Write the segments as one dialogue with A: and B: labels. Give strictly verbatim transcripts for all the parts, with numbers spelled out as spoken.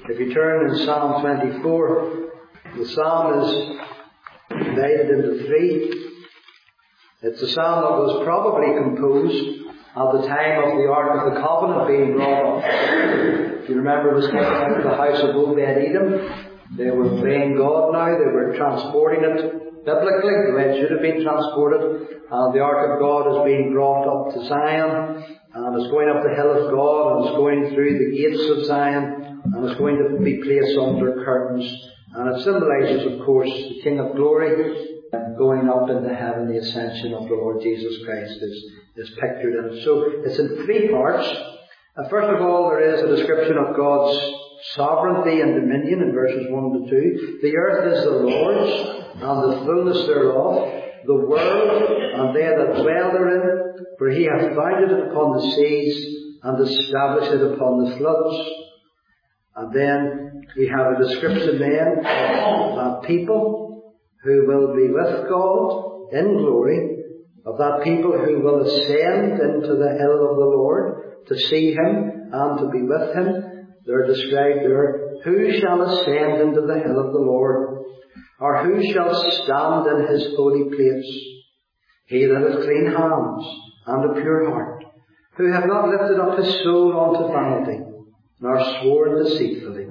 A: If you turn in Psalm twenty-four, the psalm is divided into three. It's a psalm that was probably composed at the time of the Ark of the Covenant being brought up. If you remember, it was taken out of the house of Obed-Edom. They were obeying God now. They were transporting it biblically, the way it should have been transported. And the Ark of God is being brought up to Zion. And it's going up the hill of God, and it's going through the gates of Zion, and it's going to be placed under curtains. And it symbolises, of course, the King of Glory going up into heaven. The ascension of the Lord Jesus Christ is, is pictured in it. So it's in three parts. Uh, first of all, there is a description of God's sovereignty and dominion in verses one to two. The earth is the Lord's, and the fullness thereof, the world, and they that dwell therein. For he hath founded it upon the seas, and established it upon the floods. And then we have a description then of that people who will be with God in glory, of that people who will ascend into the hill of the Lord to see him and to be with him. They're described there. Who shall ascend into the hill of the Lord? Or who shall stand in his holy place? He that hath clean hands and a pure heart, who hath not lifted up his soul unto vanity, nor sworn deceitfully.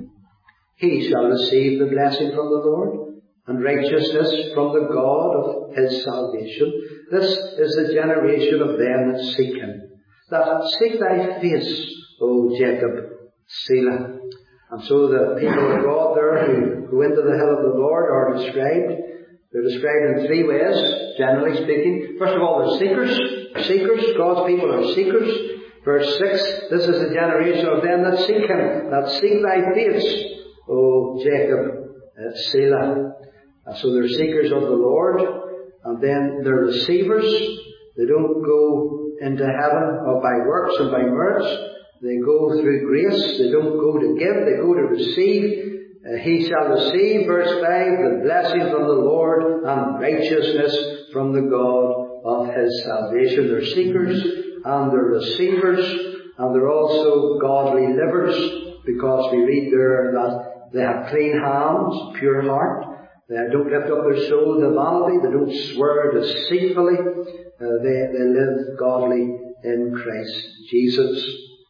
A: He shall receive the blessing from the Lord, and righteousness from the God of his salvation. This is the generation of them that seek him, that seek thy face, O Jacob, Selah. And so the people of God there who go into the hill of the Lord are described. They're described in three ways, generally speaking. First of all, they're seekers. Seekers. God's people are seekers. Verse six, this is the generation of them that seek him, that seek thy face, O Jacob, uh, Selah. Uh, so they're seekers of the Lord. And then they're receivers. They don't go into heaven or by works and by merits. They go through grace. They don't go to give. They go to receive. Uh, he shall receive, verse five, the blessing from the Lord and righteousness from the God of his salvation. They're seekers and they're receivers, and they're also godly livers, because we read there that they have clean hands, pure heart. They don't lift up their soul to vanity. They don't swear deceitfully. Uh, they, they live godly in Christ Jesus.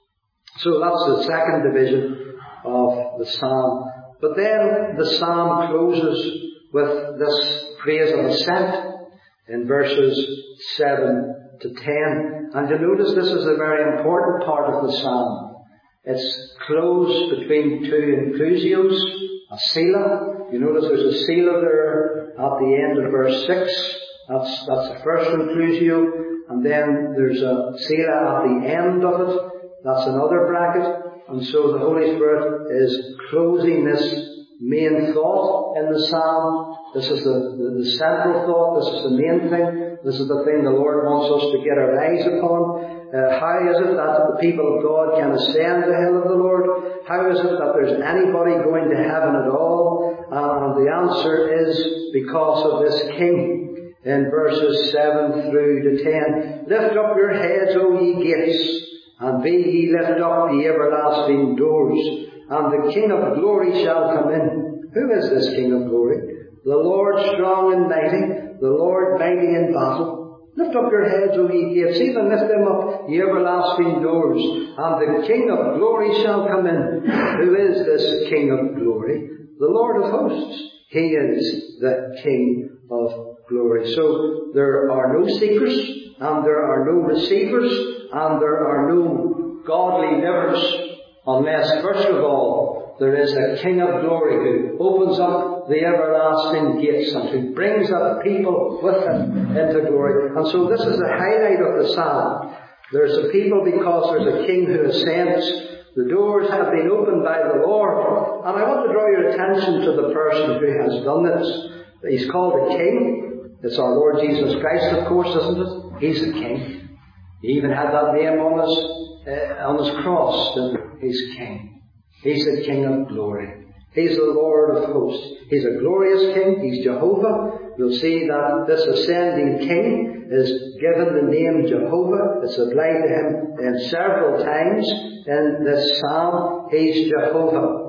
A: So that's the second division of the psalm. But then the psalm closes with this praise of ascent in verses seven to ten. And you notice this is a very important part of the psalm. It's closed between two inclusios, a selah. You notice there's a selah there at the end of verse six. That's, that's the first inclusio. And then there's a selah at the end of it. That's another bracket. And so the Holy Spirit is closing this main thought in the psalm. This is the, the, the central thought. This is the main thing. This is the thing the Lord wants us to get our eyes upon. Uh, how is it that the people of God can ascend the hill of the Lord? How is it that there's anybody going to heaven at all? And the answer is because of this King. In verses seven through to ten. Lift up your heads, O ye gates, and be ye lift up the everlasting doors, and the King of glory shall come in. Who is this King of glory? The Lord strong and mighty, the Lord mighty in battle. Lift up your heads, O ye gates, even lift them up, ye everlasting doors, and the King of glory shall come in. Who is this King of glory? The Lord of hosts. He is the King of glory. So there are no seekers, and there are no receivers, and there are no godly livers, unless first of all there is a King of glory who opens up the everlasting gates and who brings up people with him into glory. And so this is the highlight of the psalm. There's a people because there's a King who ascends. The doors have been opened by the Lord. And I want to draw your attention to the person who has done this. He's called a King. It's our Lord Jesus Christ, of course, isn't it? He's a King. He even had that name on his, uh, on his cross. He's King. He's the King of glory. He's the Lord of hosts. He's a glorious King. He's Jehovah. You'll see that this ascending King is given the name Jehovah. It's applied to him in several times in this psalm. He's Jehovah.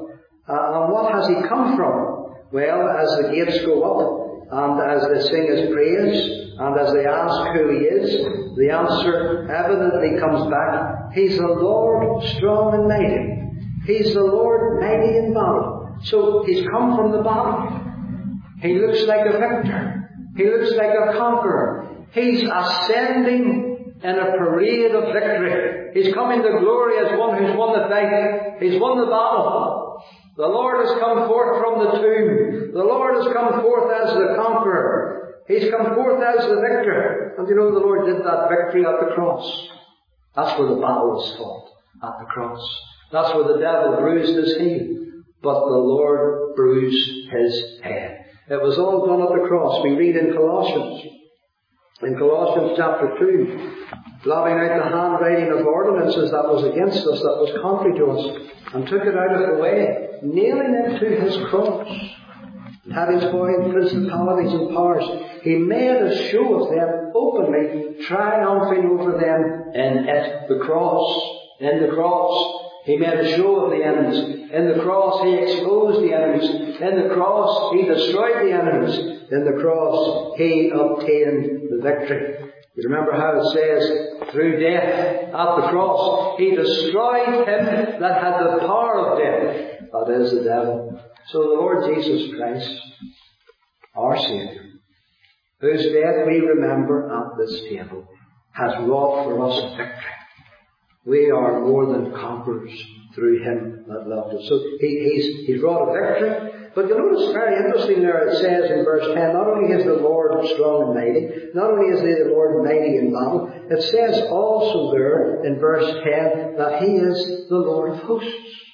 A: Uh, and what has he come from? Well, as the gates go up, and as they sing his praise, and as they ask who he is, the answer evidently comes back. He's the Lord strong and mighty. He's the Lord mighty in battle. So he's come from the battle. He looks like a victor. He looks like a conqueror. He's ascending in a parade of victory. He's come into glory as one who's won the fight. He's won the battle. The Lord has come forth from the tomb. The Lord has come forth as the conqueror. He's come forth as the victor. And you know, the Lord did that victory at the cross. That's where the battle was fought. At the cross. That's where the devil bruised his heel. But the Lord bruised his head. It was all done at the cross. We read in Colossians. In Colossians chapter two. Blotting out the handwriting of ordinances that was against us, that was contrary to us. And took it out of the way. Nailing it to his cross. And having spoiled principalities and powers, he made a show of them openly, triumphing over them in it. The cross. In the cross. He made a show of the enemies. In the cross, he exposed the enemies. In the cross, he destroyed the enemies. In the cross, he obtained the victory. You remember how it says, through death at the cross, he destroyed him that had the power of death. That is the devil. So the Lord Jesus Christ, our Saviour, whose death we remember at this table, has wrought for us a victory. We are more than conquerors through him that loved us. So he, he's, he's wrought a victory. But you notice very interesting there it says in verse ten, not only is the Lord strong and mighty, not only is the Lord mighty in battle, it says also there in verse ten that he is the Lord of hosts.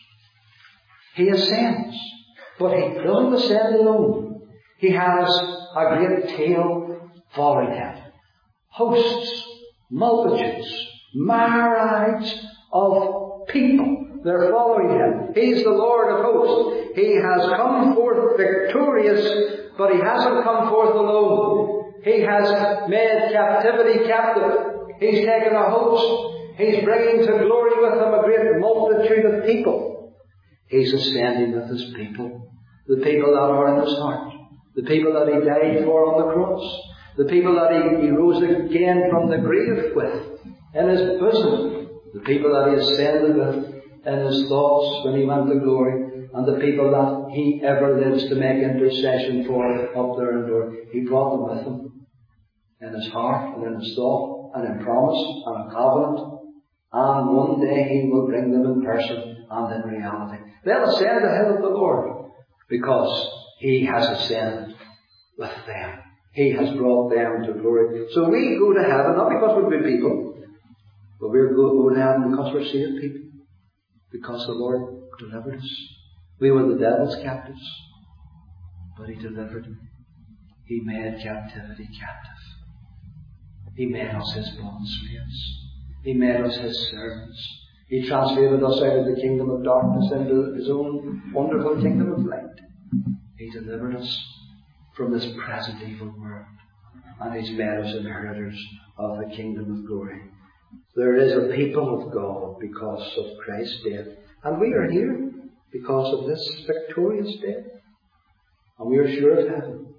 A: He ascends. But he doesn't ascend alone. He has a great tail following him. Hosts, multitudes, myriads of people. They're following him. He's the Lord of hosts. He has come forth victorious, but he hasn't come forth alone. He has made captivity captive. He's taken a host. He's bringing to glory with him a great multitude of people. He's ascending with his people. The people that are in his heart. The people that he died for on the cross. The people that he, he rose again from the grave with. In his bosom. The people that he ascended with in his thoughts when he went to glory. And the people that he ever lives to make intercession for up there in glory. He brought them with him. In his heart and in his thought and in promise and in covenant. And one day he will bring them in person and in reality. They'll ascend ahead of the Lord because he has ascended with them. He has brought them to glory. So we go to heaven not because we're good people, but we're going to heaven because we're saved people. Because the Lord delivered us. We were the devil's captives, but he delivered them. He made captivity captive. He made us his bond slaves. He made us his servants. He translated us out of the kingdom of darkness into his own wonderful kingdom of light. He delivered us from this present evil world. And he's made us inheritors of the kingdom of glory. There is a people of God because of Christ's death. And we are here because of this victorious death. And we are sure of heaven.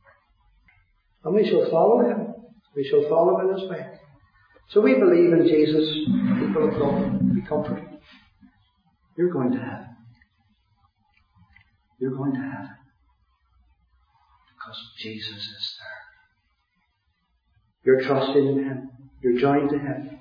A: And we shall follow him. We shall follow in his way. So we believe in Jesus. People of God, be comforted. You're going to heaven. You're going to heaven. Because Jesus is there. You're trusting in him. You're joined to him.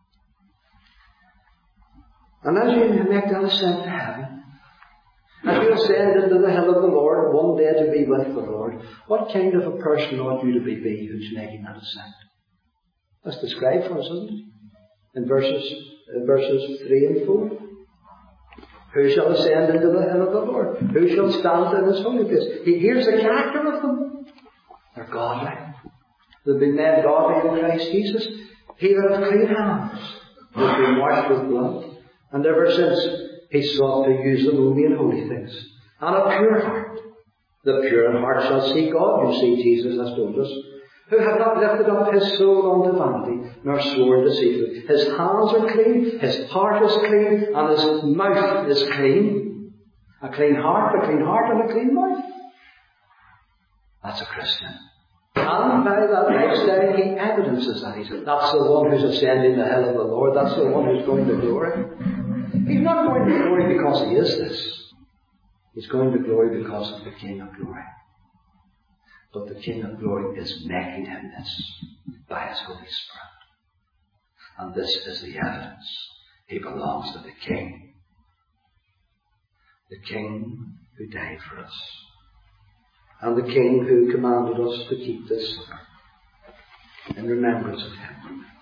A: And as you make that ascent to heaven, as you ascend into the hill of the Lord, one day to be with the Lord, what kind of a person ought you to be, be who's making that ascent? That's described for us, isn't it? In verses, in verses three and four. Who shall ascend into the hill of the Lord? Who shall stand in his holy place? Here's the character of them. They're godly. They've been made godly in Christ Jesus. He that hath clean hands has been washed with blood. And ever since, he sought to use them only in holy things. And a pure heart. The pure in heart shall see God. You see, Jesus has told us. Who hath not lifted up his soul unto vanity, nor sworn deceitfully. His hands are clean, his heart is clean, and his mouth is clean. A clean heart, a clean heart and a clean mouth. That's a Christian. And by that lifestyle he evidences that. He says, that's the one who's ascending the hill of the Lord. That's the one who's going to glory. He's not going to glory because he is this. He's going to glory because of the King of glory. But the King of glory is making him this by his Holy Spirit. And this is the evidence. He belongs to the King. The King who died for us. And the King who commanded us to keep this supper in remembrance of him.